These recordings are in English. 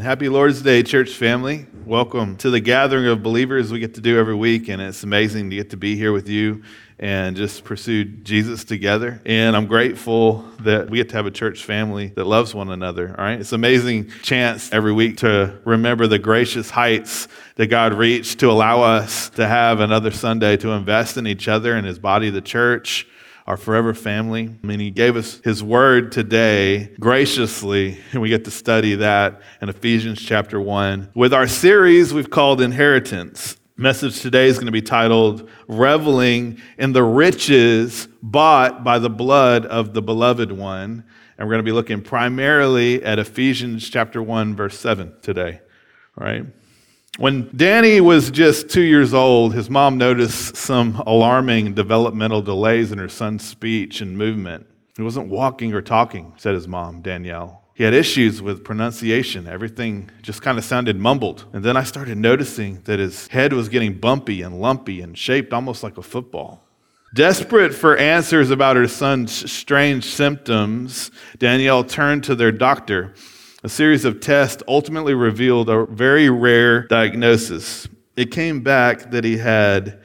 Happy Lord's Day, church family. Welcome to the gathering of believers we get to do every week, and it's amazing to get to be here with you and just pursue Jesus together. And I'm grateful that we get to have a church family that loves one another, all right? It's an amazing chance every week to remember the gracious heights that God reached to allow us to have another Sunday to invest in each other and His body, the church, our forever family. I mean, He gave us His word today graciously, and we get to study that in Ephesians chapter 1. With our series we've called Inheritance. Message today is going to be titled, Reveling in the Riches Bought by the Blood of the Beloved One. And we're going to be looking primarily at Ephesians chapter 1, verse 7 today. All right. When Danny was just 2 years old, his mom noticed some alarming developmental delays in her son's speech and movement. He wasn't walking or talking, said his mom, Danielle. He had issues with pronunciation. Everything just kind of sounded mumbled. And then I started noticing that his head was getting bumpy and lumpy and shaped almost like a football. Desperate for answers about her son's strange symptoms, Danielle turned to their doctor. A series of tests ultimately revealed a very rare diagnosis. It came back that he had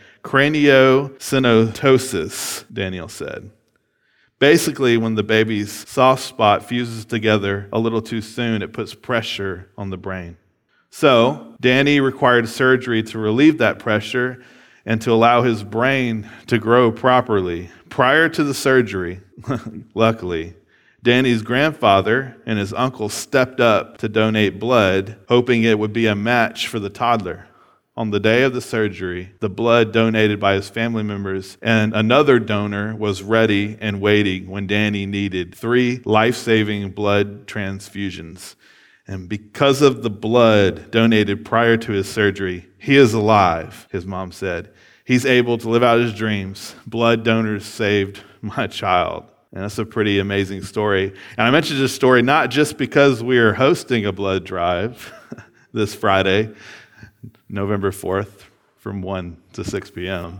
craniosynostosis, Danielle said. Basically, when the baby's soft spot fuses together a little too soon, it puts pressure on the brain. So, Danny required surgery to relieve that pressure and to allow his brain to grow properly. Prior to the surgery, luckily, Danny's grandfather and his uncle stepped up to donate blood, hoping it would be a match for the toddler. On the day of the surgery, the blood donated by his family members and another donor was ready and waiting when Danny needed 3 life-saving blood transfusions. And because of the blood donated prior to his surgery, he is alive, his mom said. He's able to live out his dreams. Blood donors saved my child. And that's a pretty amazing story. And I mentioned this story not just because we are hosting a blood drive this Friday, November 4th, from 1 to 6 p.m.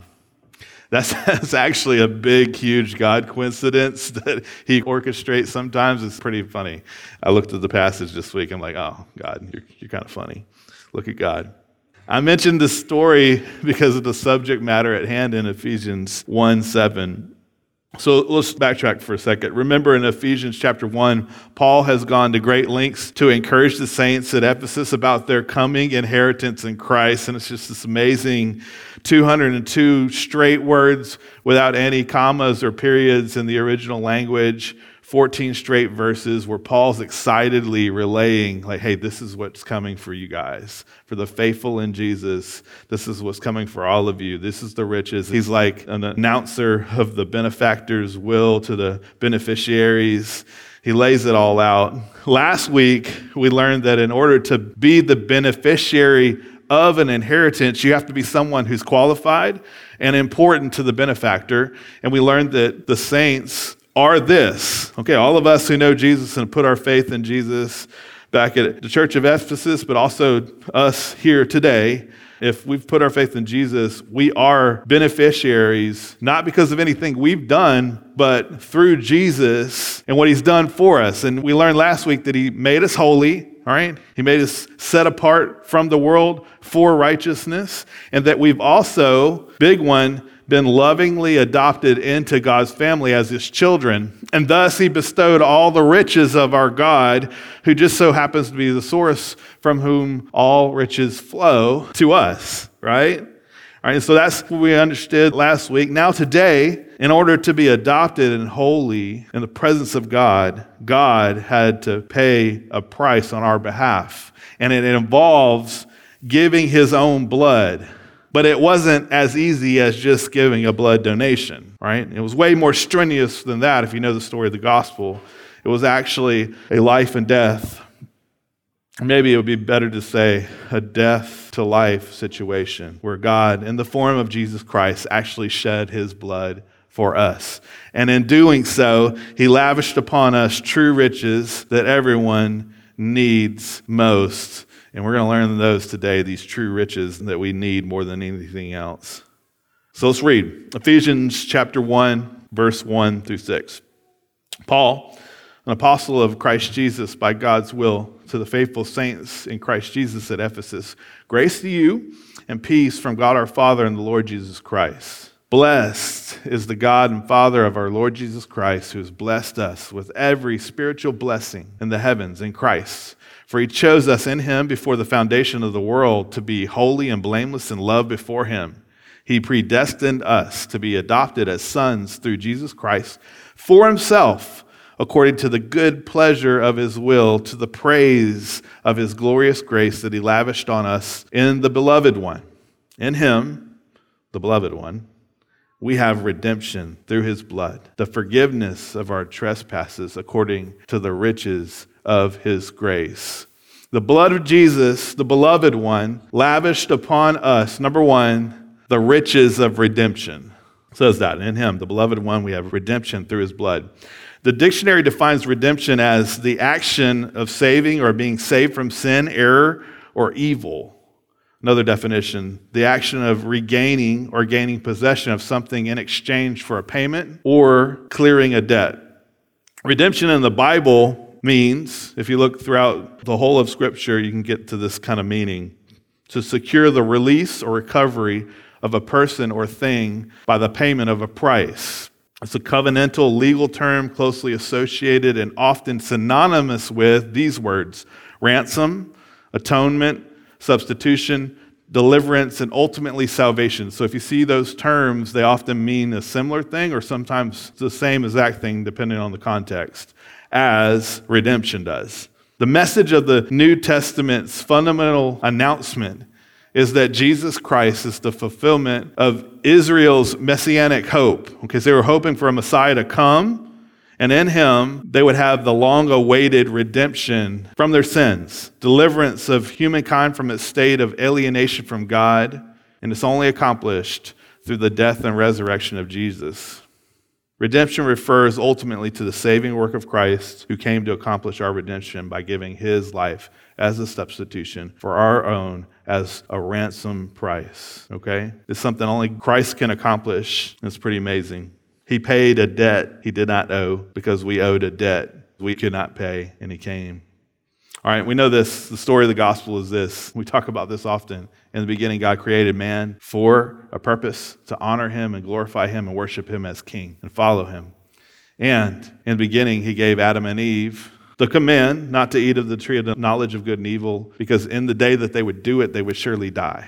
That's actually a big, huge God coincidence that He orchestrates sometimes. It's pretty funny. I looked at the passage this week. I'm like, oh, God, you're kind of funny. Look at God. I mentioned this story because of the subject matter at hand in Ephesians 1:7. So let's backtrack for a second. Remember in Ephesians chapter 1, Paul has gone to great lengths to encourage the saints at Ephesus about their coming inheritance in Christ. And it's just this amazing 202 straight words without any commas or periods in the original language. 14 straight verses where Paul's excitedly relaying, like, hey, this is what's coming for you guys. For the faithful in Jesus, this is what's coming for all of you. This is the riches. He's like an announcer of the benefactor's will to the beneficiaries. He lays it all out. Last week, we learned that in order to be the beneficiary of an inheritance, you have to be someone who's qualified and important to the benefactor. And we learned that the saints are this. Okay, all of us who know Jesus and put our faith in Jesus back at the church of Ephesus, but also us here today, if we've put our faith in Jesus, we are beneficiaries, not because of anything we've done, but through Jesus and what He's done for us. And we learned last week that He made us holy, all right? He made us set apart from the world for righteousness, and that we've also, big one, been lovingly adopted into God's family as His children. And thus He bestowed all the riches of our God, who just so happens to be the source from whom all riches flow, to us, right? All right, and so that's what we understood last week. Now today, in order to be adopted and holy in the presence of God, God had to pay a price on our behalf. And it involves giving His own blood. But it wasn't as easy as just giving a blood donation, right? It was way more strenuous than that if you know the story of the gospel. It was actually a life and death. Maybe it would be better to say a death to life situation where God, in the form of Jesus Christ, actually shed His blood for us. And in doing so, He lavished upon us true riches that everyone needs most. And we're going to learn those today, these true riches that we need more than anything else. So let's read Ephesians chapter 1, verse 1 through 6. Paul, an apostle of Christ Jesus by God's will, to the faithful saints in Christ Jesus at Ephesus. Grace to you and peace from God our Father and the Lord Jesus Christ. Blessed is the God and Father of our Lord Jesus Christ, who has blessed us with every spiritual blessing in the heavens in Christ. For he chose us in him before the foundation of the world to be holy and blameless in love before him. He predestined us to be adopted as sons through Jesus Christ for himself, according to the good pleasure of his will, to the praise of his glorious grace that he lavished on us in the Beloved One. In him, the Beloved One, we have redemption through his blood, the forgiveness of our trespasses according to the riches of his grace. The blood of Jesus, the Beloved One, lavished upon us, number one, the riches of redemption. It says that in him, the Beloved One, we have redemption through his blood. The dictionary defines redemption as the action of saving or being saved from sin, error, or evil. Another definition, the action of regaining or gaining possession of something in exchange for a payment or clearing a debt. Redemption in the Bible means, if you look throughout the whole of Scripture, you can get to this kind of meaning, to secure the release or recovery of a person or thing by the payment of a price. It's a covenantal legal term closely associated and often synonymous with these words: ransom, atonement, substitution, deliverance, and ultimately salvation. So if you see those terms, they often mean a similar thing or sometimes the same exact thing depending on the context as redemption does. The message of the New Testament's fundamental announcement is that Jesus Christ is the fulfillment of Israel's messianic hope. Okay, so they were hoping for a Messiah to come, and in him, they would have the long-awaited redemption from their sins, deliverance of humankind from its state of alienation from God, and it's only accomplished through the death and resurrection of Jesus. Redemption refers ultimately to the saving work of Christ, who came to accomplish our redemption by giving his life as a substitution for our own as a ransom price. Okay? It's something only Christ can accomplish. It's pretty amazing. He paid a debt he did not owe because we owed a debt we could not pay, and he came. All right, we know this. The story of the gospel is this. We talk about this often. In the beginning, God created man for a purpose, to honor him and glorify him and worship him as king and follow him. And in the beginning, he gave Adam and Eve the command not to eat of the tree of the knowledge of good and evil, because in the day that they would do it, they would surely die.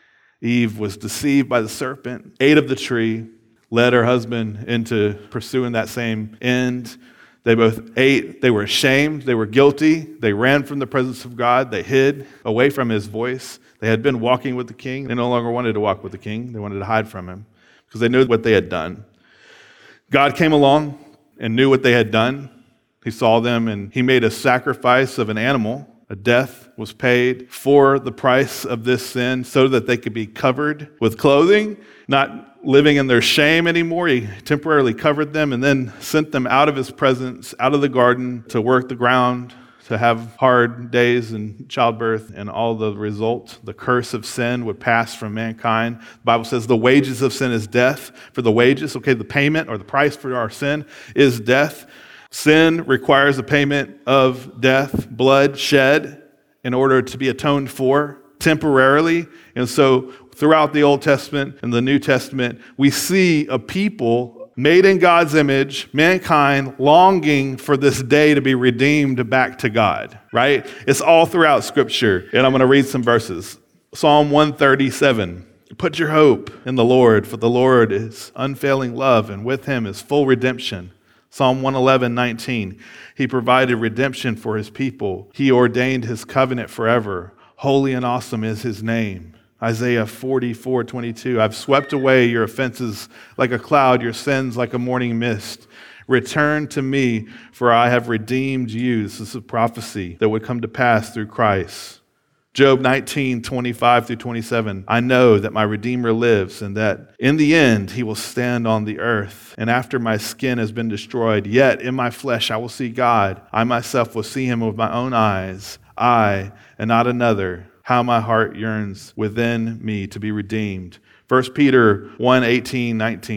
Eve was deceived by the serpent, ate of the tree, led her husband into pursuing that same end. They both ate. They were ashamed. They were guilty. They ran from the presence of God. They hid away from his voice. They had been walking with the king. They no longer wanted to walk with the king. They wanted to hide from him because they knew what they had done. God came along and knew what they had done. He saw them and he made a sacrifice of an animal. A death was paid for the price of this sin so that they could be covered with clothing, not living in their shame anymore. He temporarily covered them and then sent them out of his presence, out of the garden to work the ground, to have hard days and childbirth, and all the result, the curse of sin would pass from mankind. The Bible says the wages of sin is death. For the wages, the payment or the price for our sin is death. Sin requires a payment of death, blood shed in order to be atoned for temporarily. And so throughout the Old Testament and the New Testament, we see a people made in God's image, mankind longing for this day to be redeemed back to God, right? It's all throughout Scripture. And I'm going to read some verses. Psalm 137. Put your hope in the Lord, for the Lord is unfailing love, and with him is full redemption. Psalm 111:19. He provided redemption for his people. He ordained his covenant forever. Holy and awesome is his name. Isaiah 44:22. I've swept away your offenses like a cloud, your sins like a morning mist. Return to me, for I have redeemed you. This is a prophecy that would come to pass through Christ. Job 19:25-27. I know that my Redeemer lives, and that in the end he will stand on the earth. And after my skin has been destroyed, yet in my flesh I will see God. I myself will see him with my own eyes. I, and not another. How my heart yearns within me to be redeemed. 1 Peter 1:18-19.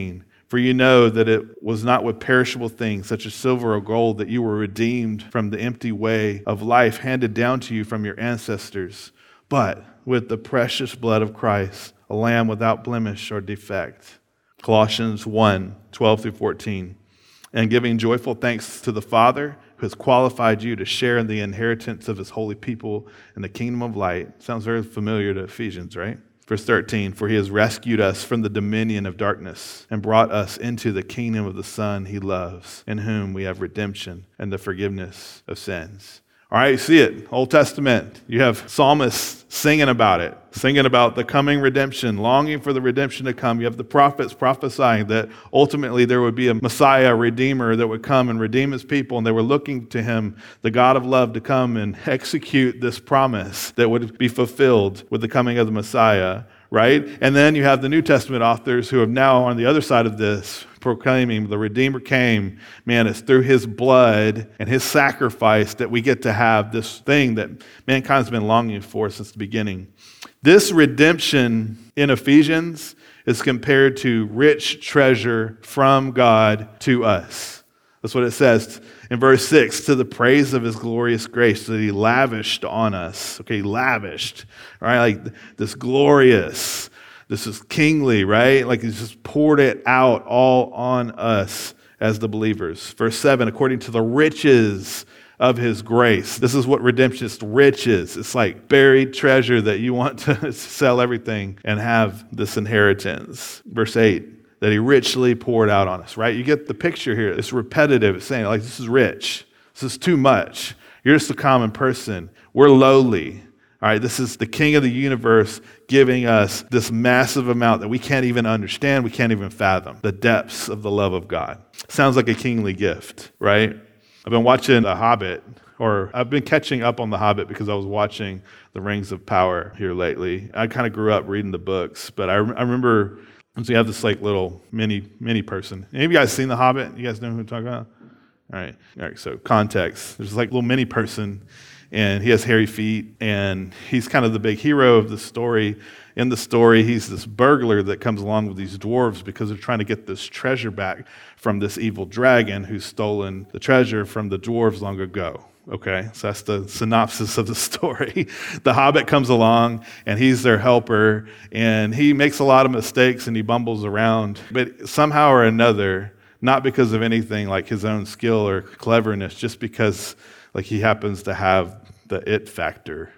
For you know that it was not with perishable things, such as silver or gold, that you were redeemed from the empty way of life handed down to you from your ancestors, but with the precious blood of Christ, a lamb without blemish or defect. Colossians 1:12 through 14. And giving joyful thanks to the Father, who has qualified you to share in the inheritance of his holy people in the kingdom of light. Sounds very familiar to Ephesians, right? Verse 13, for he has rescued us from the dominion of darkness and brought us into the kingdom of the Son he loves, in whom we have redemption and the forgiveness of sins. All right, you see it, Old Testament. You have psalmists singing about it, singing about the coming redemption, longing for the redemption to come. You have the prophets prophesying that ultimately there would be a Messiah, a Redeemer that would come and redeem his people, and they were looking to him, the God of love, to come and execute this promise that would be fulfilled with the coming of the Messiah, right? And then you have the New Testament authors who have now on the other side of this proclaiming the Redeemer came. Man, it's through his blood and his sacrifice that we get to have this thing that mankind's been longing for since the beginning. This redemption in Ephesians is compared to rich treasure from God to us. That's what it says in verse 6, to the praise of his glorious grace that he lavished on us. Okay, lavished, right? Like this glorious, this is kingly, right? Like he's just poured it out all on us as the believers. Verse 7, according to the riches of his grace. This is what redemption is, riches. It's like buried treasure that you want to sell everything and have this inheritance. Verse 8, that he richly poured out on us, right? You get the picture here. It's repetitive. It's saying like, this is rich. This is too much. You're just a common person. We're lowly. All right, this is the King of the universe giving us this massive amount that we can't even understand, we can't even fathom, the depths of the love of God. Sounds like a kingly gift, right? I've been watching The Hobbit, or I've been catching up on The Hobbit because I was watching The Rings of Power here lately. I kind of grew up reading the books, but I remember once you have this like little mini person. Any of you guys seen The Hobbit? You guys know who I'm talking about? All right, so context. There's like a little mini person, and he has hairy feet, and he's kind of the big hero of the story. In the story, he's this burglar that comes along with these dwarves because they're trying to get this treasure back from this evil dragon who's stolen the treasure from the dwarves long ago. Okay, so that's the synopsis of the story. The Hobbit comes along, and he's their helper, and he makes a lot of mistakes, and he bumbles around, but somehow or another, not because of anything like his own skill or cleverness, just because like he happens to have the it factor,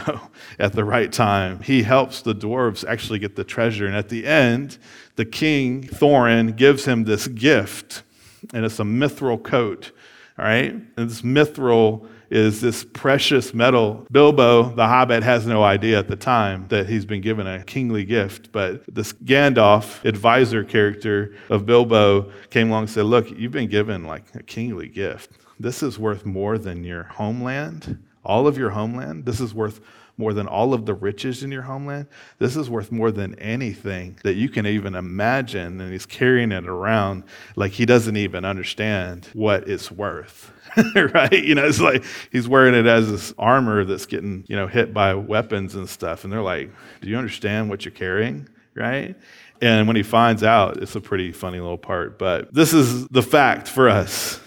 at the right time. He helps the dwarves actually get the treasure. And at the end, the king, Thorin, gives him this gift, and it's a mithril coat, all right? And this mithril is this precious metal. Bilbo, the Hobbit, has no idea at the time that he's been given a kingly gift, but this Gandalf, advisor character of Bilbo, came along and said, look, you've been given like a kingly gift. This is worth more than your homeland, all of your homeland. This is worth more than all of the riches in your homeland. This is worth more than anything that you can even imagine. And he's carrying it around like he doesn't even understand what it's worth, right? It's like he's wearing it as this armor that's getting, hit by weapons and stuff. And they're like, do you understand what you're carrying, right? And when he finds out, it's a pretty funny little part. But this is the fact for us.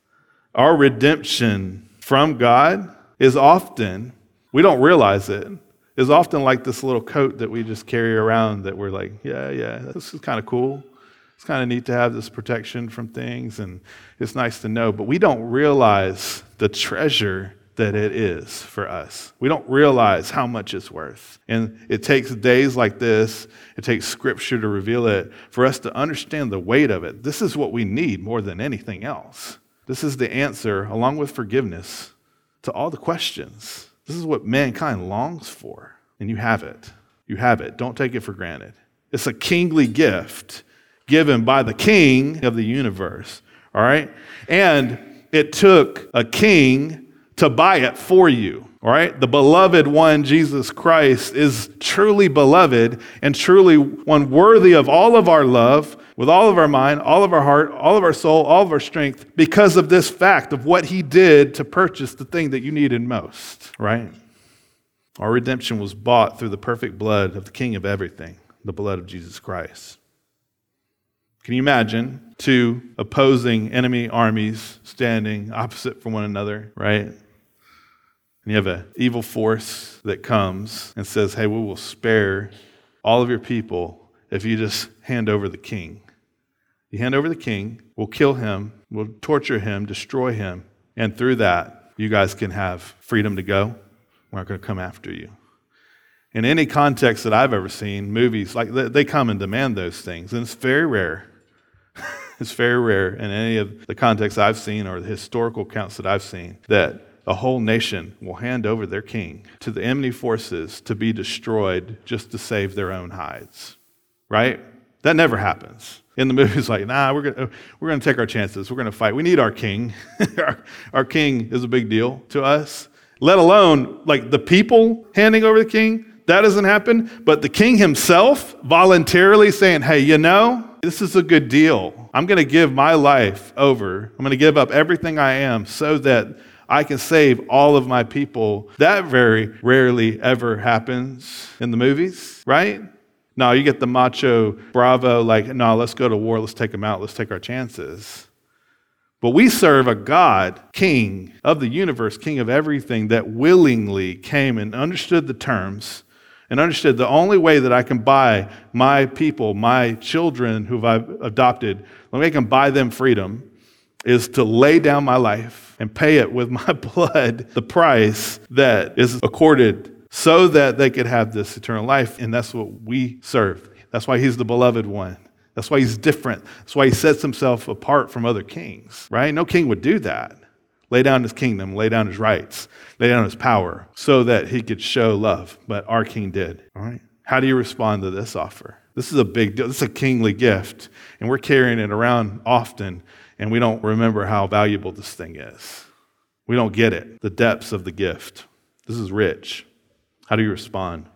Our redemption from God is often, we don't realize it, is often like this little coat that we just carry around that we're like, yeah, this is kind of cool. It's kind of neat to have this protection from things, and it's nice to know. But we don't realize the treasure that it is for us. We don't realize how much it's worth. And it takes days like this, it takes scripture to reveal it, for us to understand the weight of it. This is what we need more than anything else. This is the answer, along with forgiveness, to all the questions. This is what mankind longs for, and you have it. You have it. Don't take it for granted. It's a kingly gift given by the King of the universe, all right? And it took a king to buy it for you, all right? The beloved one, Jesus Christ, is truly beloved and truly one worthy of all of our love, with all of our mind, all of our heart, all of our soul, all of our strength, because of this fact of what he did to purchase the thing that you needed most, right? Our redemption was bought through the perfect blood of the King of everything, the blood of Jesus Christ. Can you imagine two opposing enemy armies standing opposite from one another, right? And you have an evil force that comes and says, hey, we will spare all of your people if you just hand over the king. You hand over the king, we'll kill him, we'll torture him, destroy him, and through that, you guys can have freedom to go. We're not going to come after you. In any context that I've ever seen, movies, like they come and demand those things, and it's very rare. It's very rare in any of the contexts I've seen or the historical accounts that I've seen that a whole nation will hand over their king to the enemy forces to be destroyed just to save their own hides, right? That never happens. In the movies, like, nah, we're gonna take our chances. We're gonna fight. We need our king. Our king is a big deal to us. Let alone like the people handing over the king. That doesn't happen. But the king himself voluntarily saying, hey, this is a good deal. I'm going to give my life over. I'm going to give up everything I am so that I can save all of my people. That very rarely ever happens in the movies, right? No, you get the macho, bravo, like, no, let's go to war. Let's take them out. Let's take our chances. But we serve a God, king of the universe, king of everything, that willingly came and understood the terms and understood the only way that I can buy my people, my children who I've adopted, the only way I can buy them freedom is to lay down my life and pay it with my blood, the price that is accorded so that they could have this eternal life. And that's what we serve. That's why he's the beloved one. That's why he's different. That's why he sets himself apart from other kings, right? No king would do that. Lay down his kingdom, lay down his rights, lay down his power so that he could show love. But our king did, all right? How do you respond to this offer? This is a big deal. This is a kingly gift. And we're carrying it around often, and we don't remember how valuable this thing is. We don't get it, the depths of the gift. This is rich. How do you respond?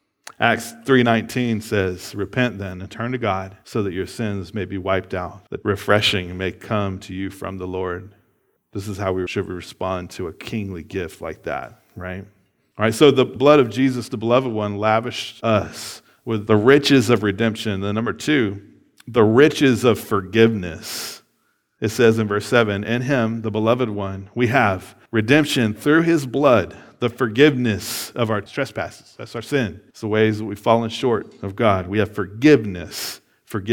Acts 3:19 says, repent then and turn to God so that your sins may be wiped out, that refreshing may come to you from the Lord. This is how we should respond to a kingly gift like that, right? All right, so the blood of Jesus, the beloved one, lavished us with the riches of redemption. Then number 2, the riches of forgiveness. It says in verse 7, in him, the beloved one, we have redemption through his blood, the forgiveness of our trespasses. That's our sin. It's the ways that we've fallen short of God. We have forgiveness.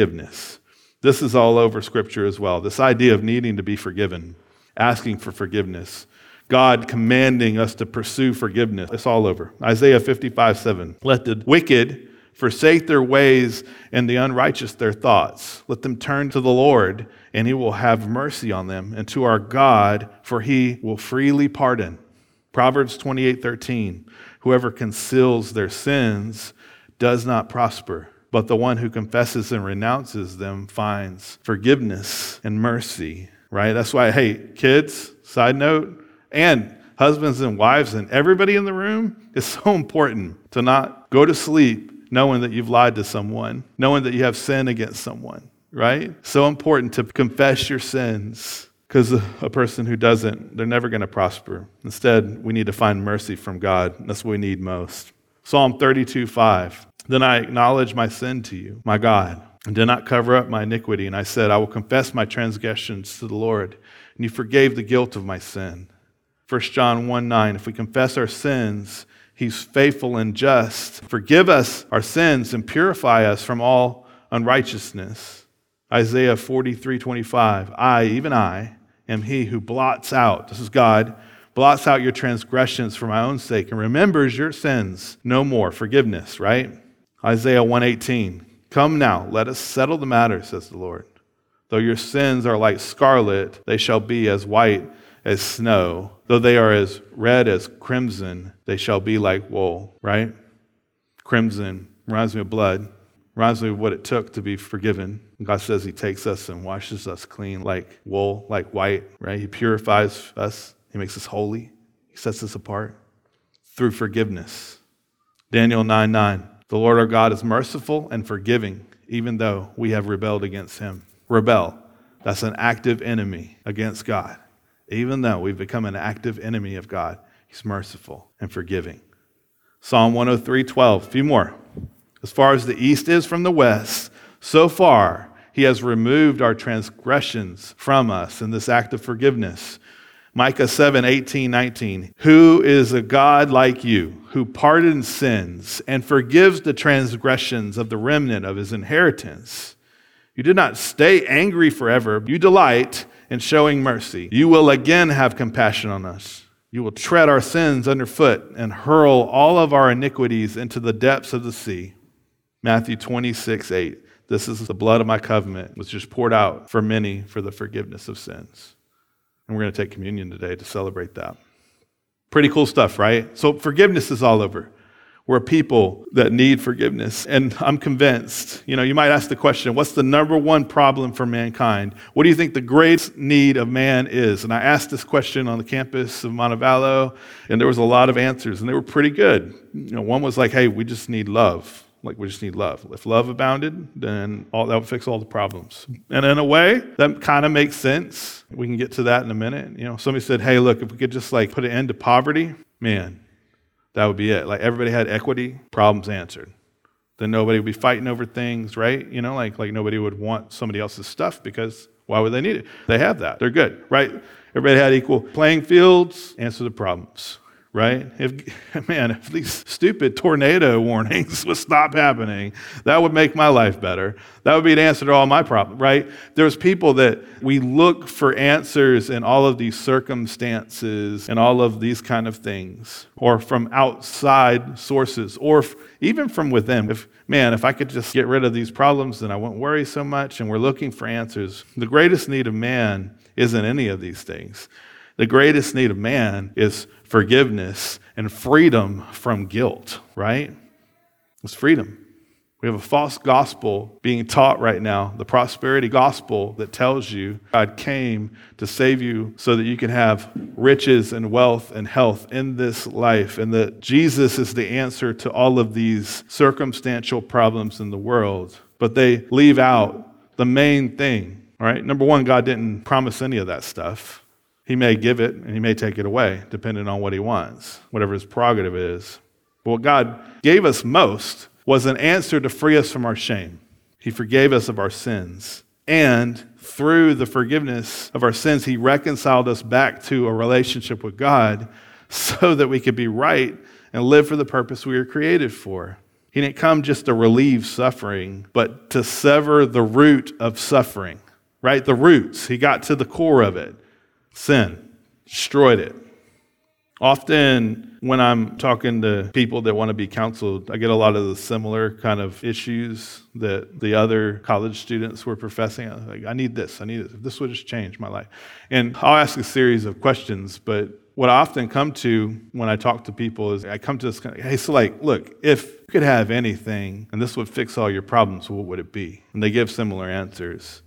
This is all over Scripture as well. This idea of needing to be forgiven, asking for forgiveness, God commanding us to pursue forgiveness. It's all over. Isaiah 55:7. Let the wicked forsake their ways and the unrighteous their thoughts. Let them turn to the Lord, and he will have mercy on them, and to our God, for he will freely pardon. Proverbs 28:13. Whoever conceals their sins does not prosper, but the one who confesses and renounces them finds forgiveness and mercy. Right? That's why, hey, kids, side note, and husbands and wives and everybody in the room, it's so important to not go to sleep knowing that you've lied to someone, knowing that you have sin against someone, right? So important to confess your sins, because a person who doesn't, they're never going to prosper. Instead, we need to find mercy from God. That's what we need most. Psalm 32:5. Then I acknowledge my sin to you, my God, and did not cover up my iniquity. And I said, I will confess my transgressions to the Lord. And you forgave the guilt of my sin. 1 John 1:9, if we confess our sins, he's faithful and just. Forgive us our sins and purify us from all unrighteousness. Isaiah 43:25, even I, am he who blots out, this is God, blots out your transgressions for my own sake and remembers your sins no more. Forgiveness, right? Isaiah 1:18, come now, let us settle the matter, says the Lord. Though your sins are like scarlet, they shall be as white as snow. Though they are as red as crimson, they shall be like wool, right? Crimson reminds me of blood, reminds me of what it took to be forgiven. God says he takes us and washes us clean like wool, like white, right? He purifies us. He makes us holy. He sets us apart through forgiveness. Daniel 9:9, the Lord our God is merciful and forgiving, even though we have rebelled against him. Rebel, that's an active enemy against God. Even though we've become an active enemy of God, he's merciful and forgiving. Psalm 103:12, a few more. As far as the east is from the west, so far He has removed our transgressions from us in this act of forgiveness. Micah 7, 18, 19. Who is a God like you, who pardons sins and forgives the transgressions of the remnant of his inheritance? You did not stay angry forever. You delight in showing mercy. You will again have compassion on us. You will tread our sins underfoot and hurl all of our iniquities into the depths of the sea. Matthew 26, 8. This is the blood of my covenant, which is poured out for many for the forgiveness of sins. And we're going to take communion today to celebrate that. Pretty cool stuff, right? So forgiveness is all over. We're a people that need forgiveness. And I'm convinced, you might ask the question, what's the number one problem for mankind? What do you think the greatest need of man is? And I asked this question on the campus of Montevallo, and there was a lot of answers, and they were pretty good. One was like, hey, we just need love. Like, we just need love. If love abounded, then that would fix all the problems. And in a way, that kind of makes sense. We can get to that in a minute. Somebody said, hey, look, if we could just put an end to poverty, man, that would be it. Like, everybody had equity, problems answered. Then nobody would be fighting over things, right? Like nobody would want somebody else's stuff because why would they need it? They have that. They're good, right? Everybody had equal playing fields, answer the problems. Right? If these stupid tornado warnings would stop happening, that would make my life better. That would be an answer to all my problems, right? There's people that we look for answers in all of these circumstances and all of these kind of things, or from outside sources, or even from within. If I could just get rid of these problems, then I wouldn't worry so much, and we're looking for answers. The greatest need of man isn't any of these things. The greatest need of man is forgiveness and freedom from guilt, right? It's freedom. We have a false gospel being taught right now, the prosperity gospel that tells you God came to save you so that you can have riches and wealth and health in this life, and that Jesus is the answer to all of these circumstantial problems in the world. But they leave out the main thing, all right? Number one, God didn't promise any of that stuff. He may give it and he may take it away, depending on what he wants, whatever his prerogative is. But what God gave us most was an answer to free us from our shame. He forgave us of our sins. And through the forgiveness of our sins, he reconciled us back to a relationship with God so that we could be right and live for the purpose we were created for. He didn't come just to relieve suffering, but to sever the root of suffering, right? The roots. He got to the core of it. Sin, destroyed it. Often when I'm talking to people that want to be counseled, I get a lot of the similar kind of issues that the other college students were professing. Like, I need this. If this would just change my life. And I'll ask a series of questions, but what I often come to when I talk to people is I come to this kind of, hey, so look, if you could have anything and this would fix all your problems, what would it be? And they give similar answers.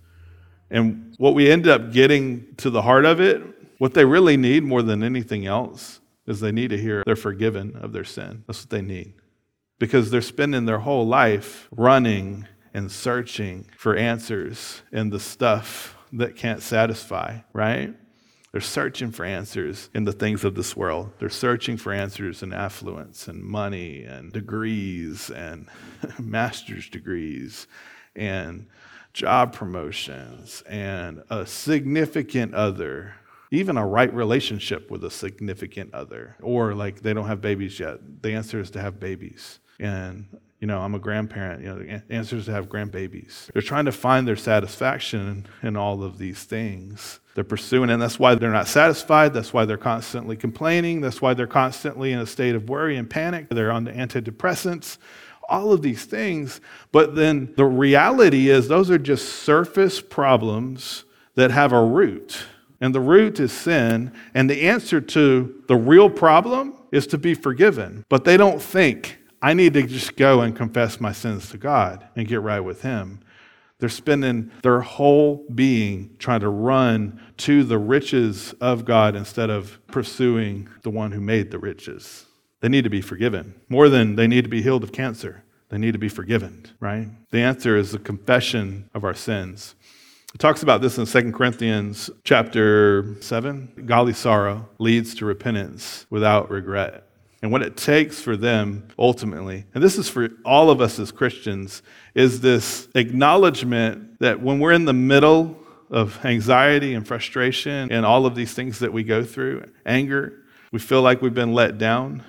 And what we end up getting to the heart of it, what they really need more than anything else is they need to hear they're forgiven of their sin. That's what they need. Because they're spending their whole life running and searching for answers in the stuff that can't satisfy, right? They're searching for answers in the things of this world. They're searching for answers in affluence and money and degrees and master's degrees and job promotions, and a significant other, even a right relationship with a significant other, or they don't have babies yet. The answer is to have babies. And, I'm a grandparent. The answer is to have grandbabies. They're trying to find their satisfaction in all of these things. They're pursuing, and that's why they're not satisfied. That's why they're constantly complaining. That's why they're constantly in a state of worry and panic. They're on the antidepressants. All of these things, but then the reality is those are just surface problems that have a root, and the root is sin, and the answer to the real problem is to be forgiven. But they don't think, I need to just go and confess my sins to God and get right with him. They're spending their whole being trying to run to the riches of God instead of pursuing the one who made the riches. They need to be forgiven. More than they need to be healed of cancer, they need to be forgiven, right? The answer is the confession of our sins. It talks about this in 2 Corinthians chapter 7. Godly sorrow leads to repentance without regret. And what it takes for them ultimately, and this is for all of us as Christians, is this acknowledgement that when we're in the middle of anxiety and frustration and all of these things that we go through, anger, we feel like we've been let down,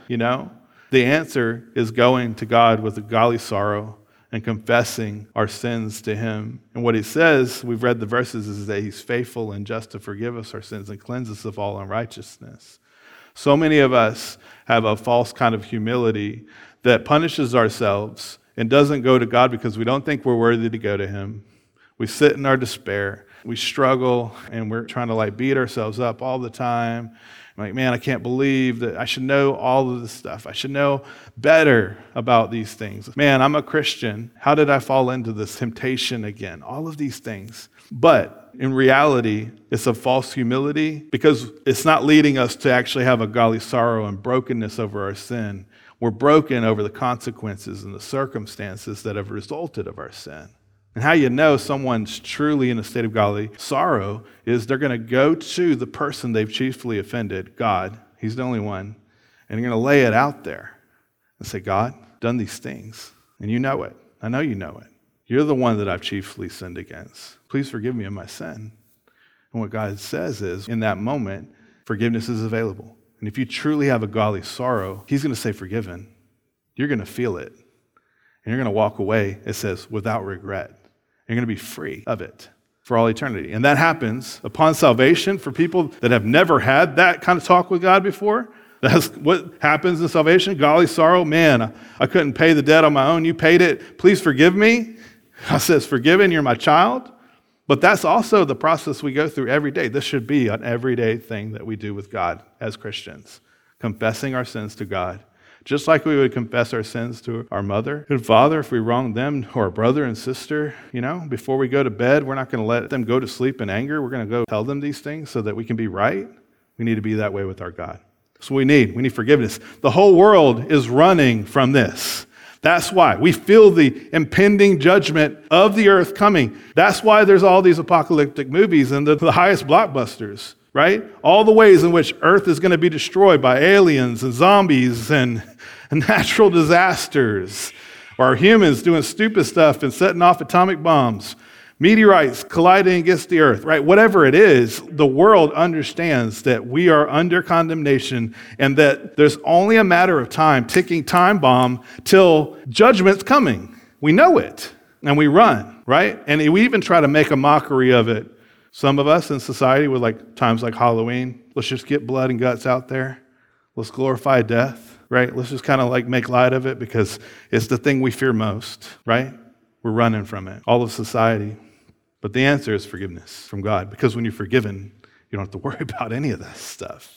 the answer is going to God with a godly sorrow and confessing our sins to him. And what he says, we've read the verses, is that he's faithful and just to forgive us our sins and cleanse us of all unrighteousness. So many of us have a false kind of humility that punishes ourselves and doesn't go to God because we don't think we're worthy to go to him. We sit in our despair. We struggle and we're trying to beat ourselves up all the time. I'm like, man, I can't believe that I should know all of this stuff. I should know better about these things. Man, I'm a Christian. How did I fall into this temptation again? All of these things. But in reality, it's a false humility because it's not leading us to actually have a godly sorrow and brokenness over our sin. We're broken over the consequences and the circumstances that have resulted of our sin. And how you know someone's truly in a state of godly sorrow is they're going to go to the person they've chiefly offended, God. He's the only one. And they're going to lay it out there and say, God, I've done these things, and you know it. I know you know it. You're the one that I've chiefly sinned against. Please forgive me of my sin. And what God says is, in that moment, forgiveness is available. And if you truly have a godly sorrow, he's going to say forgiven. You're going to feel it. And you're going to walk away, it says, without regret. You're going to be free of it for all eternity. And that happens upon salvation for people that have never had that kind of talk with God before. That's what happens in salvation. Godly sorrow. Man, I couldn't pay the debt on my own. You paid it. Please forgive me. God says, forgiven, you're my child. But that's also the process we go through every day. This should be an everyday thing that we do with God as Christians, confessing our sins to God. Just like we would confess our sins to our mother and father if we wronged them, or our brother and sister, before we go to bed, we're not going to let them go to sleep in anger. We're going to go tell them these things so that we can be right. We need to be that way with our God. So we need forgiveness. The whole world is running from this. That's why we feel the impending judgment of the earth coming. That's why there's all these apocalyptic movies and the highest blockbusters, right? All the ways in which earth is going to be destroyed by aliens and zombies and natural disasters, or humans doing stupid stuff and setting off atomic bombs, meteorites colliding against the earth, right? Whatever it is, the world understands that we are under condemnation and that there's only a matter of time, ticking time bomb, till judgment's coming. We know it, and we run, right? And we even try to make a mockery of it. Some of us in society with times like Halloween, let's just get blood and guts out there. Let's glorify death, right? Let's just kind of make light of it because it's the thing we fear most, right? We're running from it, all of society. But the answer is forgiveness from God, because when you're forgiven, you don't have to worry about any of that stuff.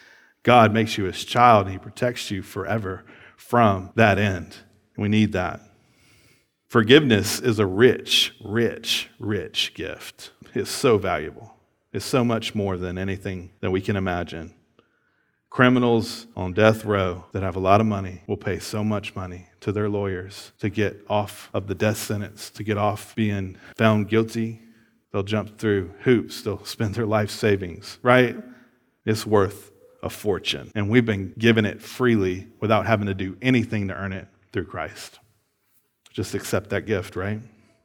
God makes you his child, and he protects you forever from that end. We need that. Forgiveness is a rich, rich, rich gift. It's so valuable. It's so much more than anything that we can imagine. Criminals on death row that have a lot of money will pay so much money to their lawyers to get off of the death sentence, to get off being found guilty. They'll jump through hoops. They'll spend their life savings, right? It's worth a fortune. And we've been given it freely without having to do anything to earn it through Christ. Just accept that gift, right?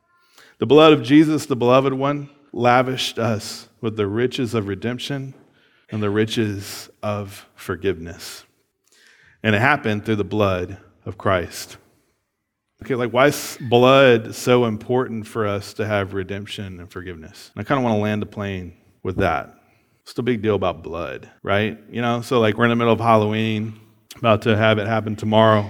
The blood of Jesus, the beloved one, lavished us with the riches of redemption and the riches of forgiveness. And it happened through the blood of Christ. Okay, why is blood so important for us to have redemption and forgiveness? And I kind of want to land the plane with that. It's the big deal about blood, right? So we're in the middle of Halloween, about to have it happen tomorrow.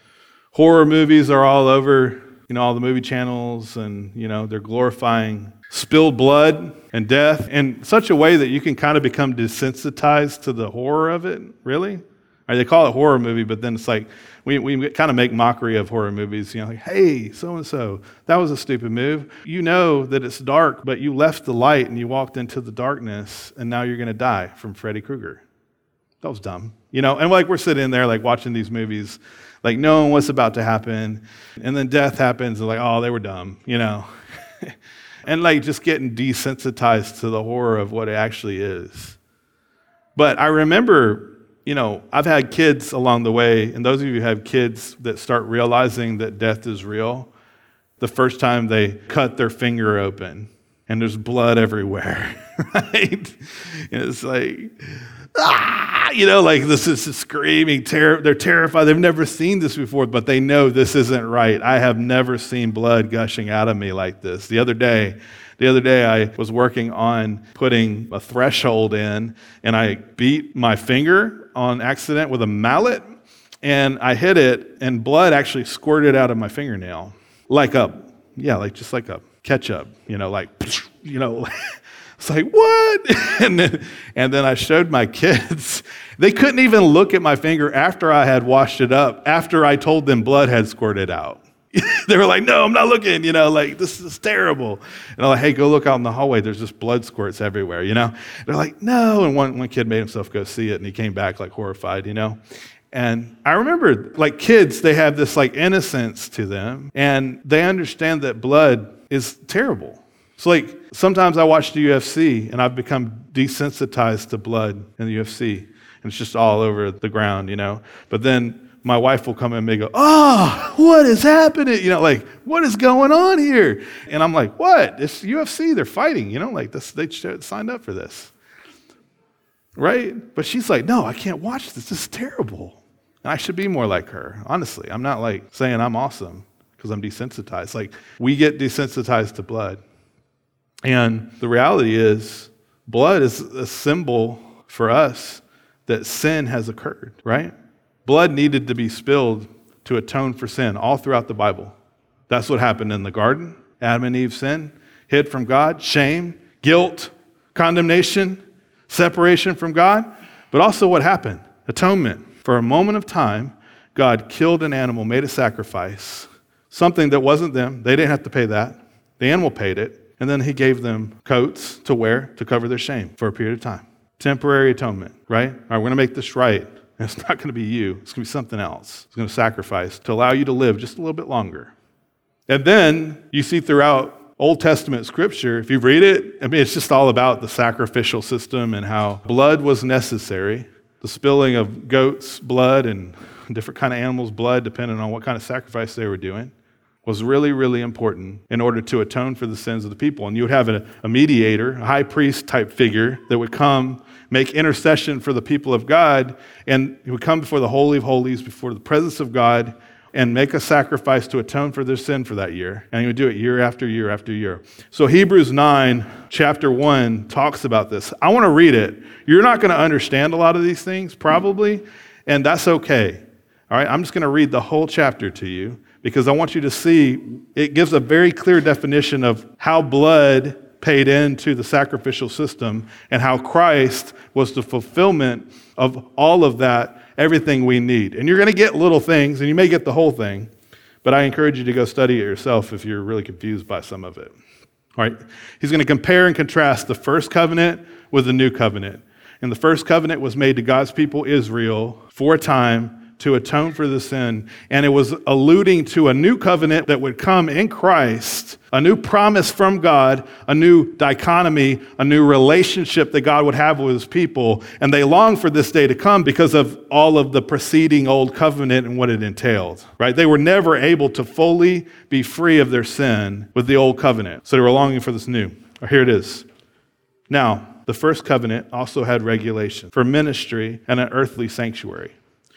Horror movies are all over, all the movie channels, and, they're glorifying spilled blood and death in such a way that you can kind of become desensitized to the horror of it, really. Or they call it horror movie, but then it's we kind of make mockery of horror movies, hey, so-and-so, that was a stupid move. You know that it's dark, but you left the light and you walked into the darkness, and now you're going to die from Freddy Krueger. That was dumb. And we're sitting there watching these movies, knowing what's about to happen, and then death happens, and oh, they were dumb, and just getting desensitized to the horror of what it actually is. But I remember I've had kids along the way, and those of you who have kids that start realizing that death is real, the first time they cut their finger open and there's blood everywhere, right? And it's like, this is screaming terror. They're terrified. They've never seen this before, but they know this isn't right. I have never seen blood gushing out of me like this. The other day, I was working on putting a threshold in, and I beat my finger on accident with a mallet, and I hit it, and blood actually squirted out of my fingernail, just like a ketchup, It's like, what? And then I showed my kids. They couldn't even look at my finger after I had washed it up, after I told them blood had squirted out. They were like, no, I'm not looking, this is terrible. And I'm like, hey, go look out in the hallway. There's just blood squirts everywhere, They're like, no. And one kid made himself go see it, and he came back horrified, And I remember, kids, they have this innocence to them, and they understand that blood is terrible. So sometimes I watch the UFC, and I've become desensitized to blood in the UFC, and it's just all over the ground, But then my wife will come in and go, what is happening? What is going on here? And I'm like, what? It's UFC, they're fighting, they signed up for this, right? But she's like, no, I can't watch this. This is terrible. And I should be more like her, honestly. I'm not saying I'm awesome because I'm desensitized. We get desensitized to blood. And the reality is, blood is a symbol for us that sin has occurred, right? Blood needed to be spilled to atone for sin all throughout the Bible. That's what happened in the garden. Adam and Eve sinned, hid from God, shame, guilt, condemnation, separation from God. But also what happened? Atonement. For a moment of time, God killed an animal, made a sacrifice, something that wasn't them. They didn't have to pay that. The animal paid it. And then he gave them coats to wear to cover their shame for a period of time. Temporary atonement, right? All right, we're going to make this right. And it's not going to be you. It's going to be something else. It's going to sacrifice to allow you to live just a little bit longer. And then you see throughout Old Testament scripture, if you read it, it's just all about the sacrificial system and how blood was necessary. The spilling of goats' blood and different kind of animals' blood, depending on what kind of sacrifice they were doing, was really, really important in order to atone for the sins of the people. And you would have a mediator, a high priest type figure that would come, make intercession for the people of God, and he would come before the Holy of Holies, before the presence of God, and make a sacrifice to atone for their sin for that year. And he would do it year after year after year. So Hebrews 9, chapter 1, talks about this. I want to read it. You're not going to understand a lot of these things, probably, and that's okay. All right, I'm just going to read the whole chapter to you, because I want you to see it gives a very clear definition of how blood paid into the sacrificial system and how Christ was the fulfillment of all of that, everything we need. And you're going to get little things, and you may get the whole thing, but I encourage you to go study it yourself if you're really confused by some of it. All right, he's going to compare and contrast the first covenant with the new covenant. And the first covenant was made to God's people Israel for a time to atone for the sin, and it was alluding to a new covenant that would come in Christ, a new promise from God, a new dichotomy, a new relationship that God would have with his people, and they long for this day to come because of all of the preceding old covenant and what it entailed, right? They were never able to fully be free of their sin with the old covenant, so they were longing for this new. Here it is. Now, the first covenant also had regulation for ministry and an earthly sanctuary.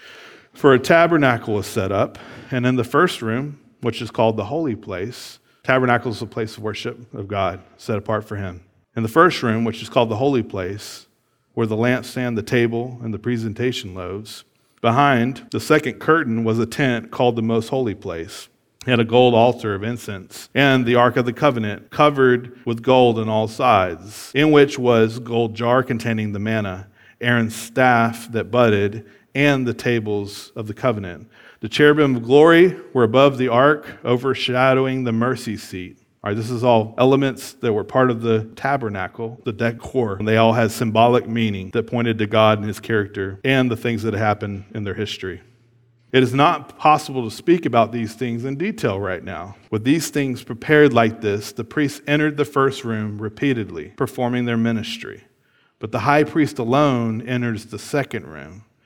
For a tabernacle was set up, and in the first room, which is called the holy place, tabernacle is a place of worship of God, set apart for him. In the first room, which is called the holy place, were the lampstand, the table, and the presentation loaves. Behind the second curtain was a tent called the most holy place. It had a gold altar of incense, and the Ark of the Covenant, covered with gold on all sides, in which was a gold jar containing the manna, Aaron's staff that budded, and the tables of the covenant. The cherubim of glory were above the ark, overshadowing the mercy seat. All right, this is all elements that were part of the tabernacle, the decor. And they all had symbolic meaning that pointed to God and his character and the things that happened in their history. It is not possible to speak about these things in detail right now. With these things prepared like this, the priests entered the first room repeatedly, performing their ministry. But the high priest alone enters the second room,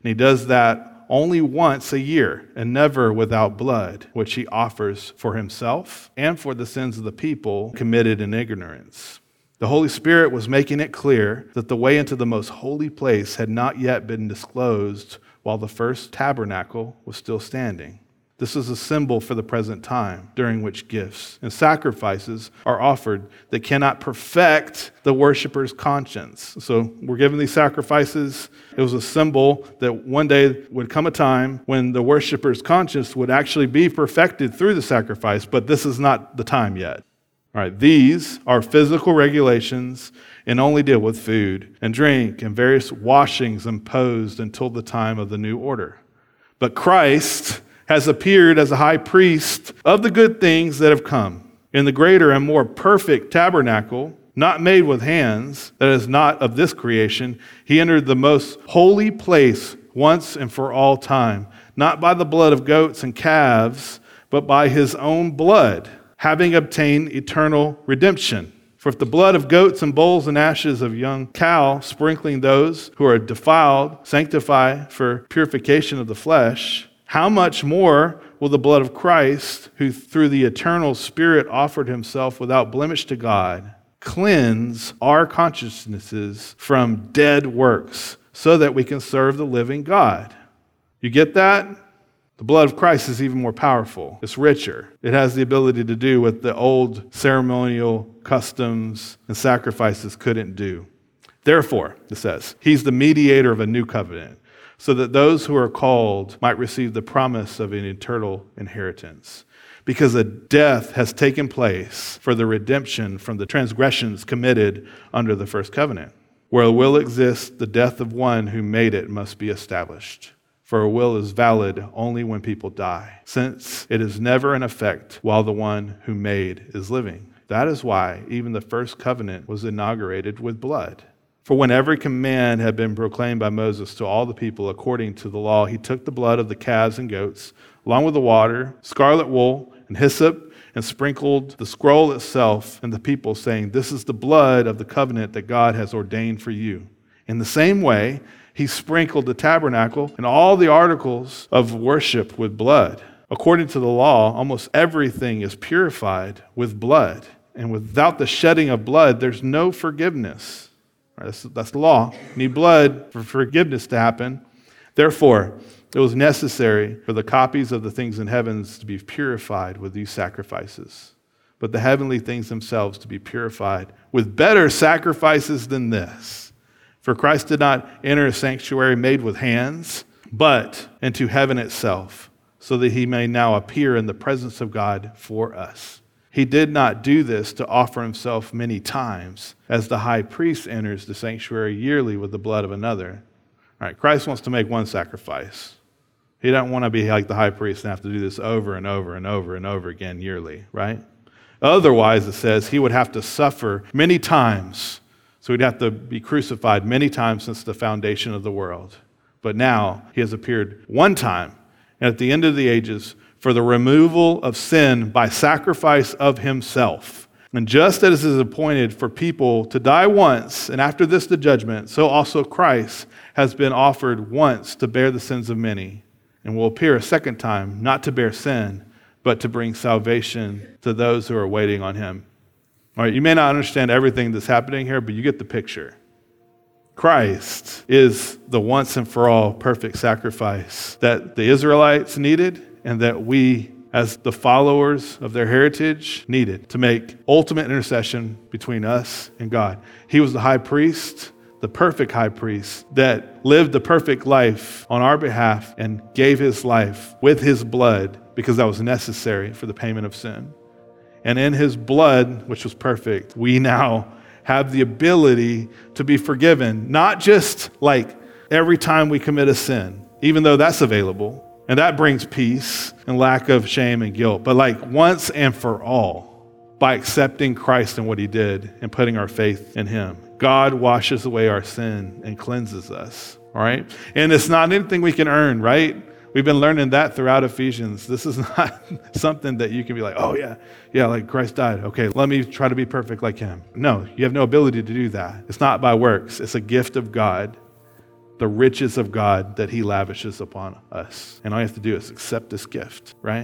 And he does that only once a year and never without blood, which he offers for himself and for the sins of the people committed in ignorance. The Holy Spirit was making it clear that the way into the most holy place had not yet been disclosed while the first tabernacle was still standing. This is a symbol for the present time, during which gifts and sacrifices are offered that cannot perfect the worshiper's conscience. So we're given these sacrifices. It was a symbol that one day would come a time when the worshiper's conscience would actually be perfected through the sacrifice, but this is not the time yet. All right, these are physical regulations and only deal with food and drink and various washings imposed until the time of the new order. But Christ has appeared as a high priest of the good things that have come. In the greater and more perfect tabernacle, not made with hands, that is not of this creation, he entered the most holy place once and for all time, not by the blood of goats and calves, but by his own blood, having obtained eternal redemption. For if the blood of goats and bulls and ashes of young cow, sprinkling those who are defiled, sanctify for purification of the flesh, how much more will the blood of Christ, who through the eternal Spirit offered himself without blemish to God, cleanse our consciences from dead works so that we can serve the living God? You get that? The blood of Christ is even more powerful. It's richer. It has the ability to do what the old ceremonial customs and sacrifices couldn't do. Therefore, it says, he's the mediator of a new covenant, so that those who are called might receive the promise of an eternal inheritance. Because a death has taken place for the redemption from the transgressions committed under the first covenant. Where a will exists, the death of one who made it must be established. For a will is valid only when people die, since it is never in effect while the one who made is living. That is why even the first covenant was inaugurated with blood. For when every command had been proclaimed by Moses to all the people according to the law, he took the blood of the calves and goats, along with the water, scarlet wool, and hyssop, and sprinkled the scroll itself and the people, saying, "This is the blood of the covenant that God has ordained for you." In the same way, he sprinkled the tabernacle and all the articles of worship with blood. According to the law, almost everything is purified with blood. And without the shedding of blood, there's no forgiveness. That's the law. You need blood for forgiveness to happen. Therefore, it was necessary for the copies of the things in heavens to be purified with these sacrifices, but the heavenly things themselves to be purified with better sacrifices than this. For Christ did not enter a sanctuary made with hands, but into heaven itself, so that he may now appear in the presence of God for us. He did not do this to offer himself many times, as the high priest enters the sanctuary yearly with the blood of another. All right, Christ wants to make one sacrifice. He doesn't want to be like the high priest and have to do this over and over and over and over again yearly, right? Otherwise, it says he would have to suffer many times. So he'd have to be crucified many times since the foundation of the world. But now he has appeared one time, and at the end of the ages, for the removal of sin by sacrifice of himself. And just as it is appointed for people to die once, and after this the judgment, so also Christ has been offered once to bear the sins of many, and will appear a second time, not to bear sin, but to bring salvation to those who are waiting on him. All right, you may not understand everything that's happening here, but you get the picture. Christ is the once and for all perfect sacrifice that the Israelites needed, and that we, as the followers of their heritage, needed to make ultimate intercession between us and God. He was the high priest, the perfect high priest, that lived the perfect life on our behalf and gave his life with his blood because that was necessary for the payment of sin. And in his blood, which was perfect, we now have the ability to be forgiven, not just like every time we commit a sin, even though that's available. And that brings peace and lack of shame and guilt. But like once and for all, by accepting Christ and what he did and putting our faith in him, God washes away our sin and cleanses us. All right? And it's not anything we can earn, right? We've been learning that throughout Ephesians. This is not something that you can be like, oh yeah, like Christ died. Okay, let me try to be perfect like him. No, you have no ability to do that. It's not by works. It's a gift of God. the riches of God that he lavishes upon us. And all you have to do is accept this gift, right?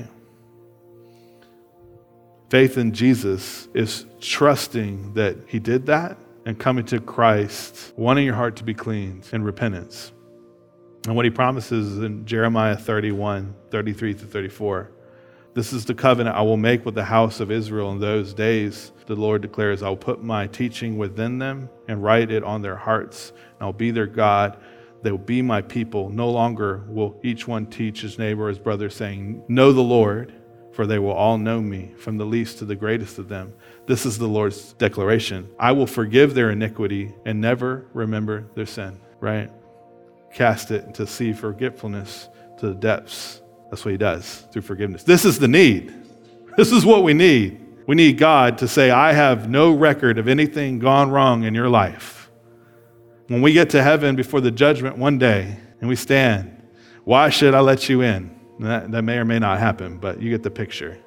Faith in Jesus is trusting that he did that and coming to Christ, wanting your heart to be cleansed in repentance. And what he promises in Jeremiah 31, 33 to 34, this is the covenant I will make with the house of Israel in those days. The Lord declares, I will put my teaching within them and write it on their hearts. And I'll be their God. They will be my people. No longer will each one teach his neighbor or his brother, saying, know the Lord, for they will all know me, from the least to the greatest of them. This is the Lord's declaration. I will forgive their iniquity and never remember their sin, right? Cast it into sea forgetfulness to the depths. That's what he does through forgiveness. This is the need. This is what we need. We need God to say, I have no record of anything gone wrong in your life. When we get to heaven before the judgment one day and we stand, why should I let you in? That may or may not happen, but you get the picture.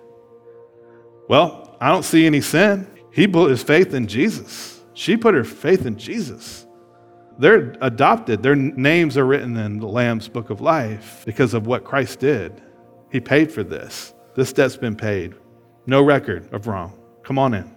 Well, I don't see any sin. He put his faith in Jesus. She put her faith in Jesus. They're adopted. Their names are written in the Lamb's Book of Life because of what Christ did. He paid for this. This debt's been paid. No record of wrong. Come on in.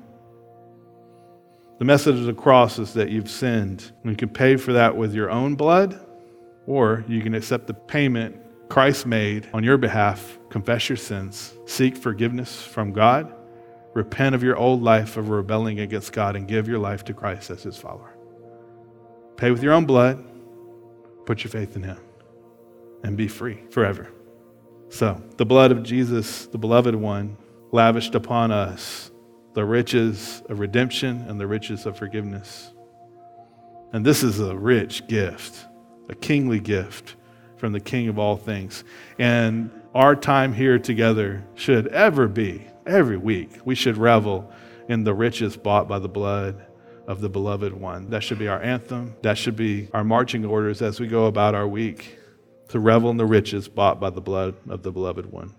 The message of the cross is that you've sinned. You can pay for that with your own blood, or you can accept the payment Christ made on your behalf, confess your sins, seek forgiveness from God, repent of your old life of rebelling against God, and give your life to Christ as his follower. Pay with your own blood, put your faith in him, and be free forever. So, the blood of Jesus, the beloved one, lavished upon us the riches of redemption and the riches of forgiveness. And this is a rich gift, a kingly gift from the King of all things. And our time here together should ever be, every week, we should revel in the riches bought by the blood of the beloved one. That should be our anthem. That should be our marching orders as we go about our week, to revel in the riches bought by the blood of the beloved one.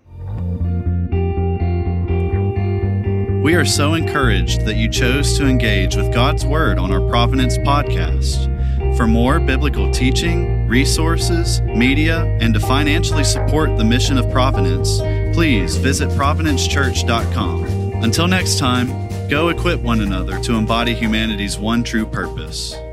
We are so encouraged that you chose to engage with God's Word on our Providence podcast. For more biblical teaching, resources, media, and to financially support the mission of Providence, please visit providencechurch.com. Until next time, go equip one another to embody humanity's one true purpose.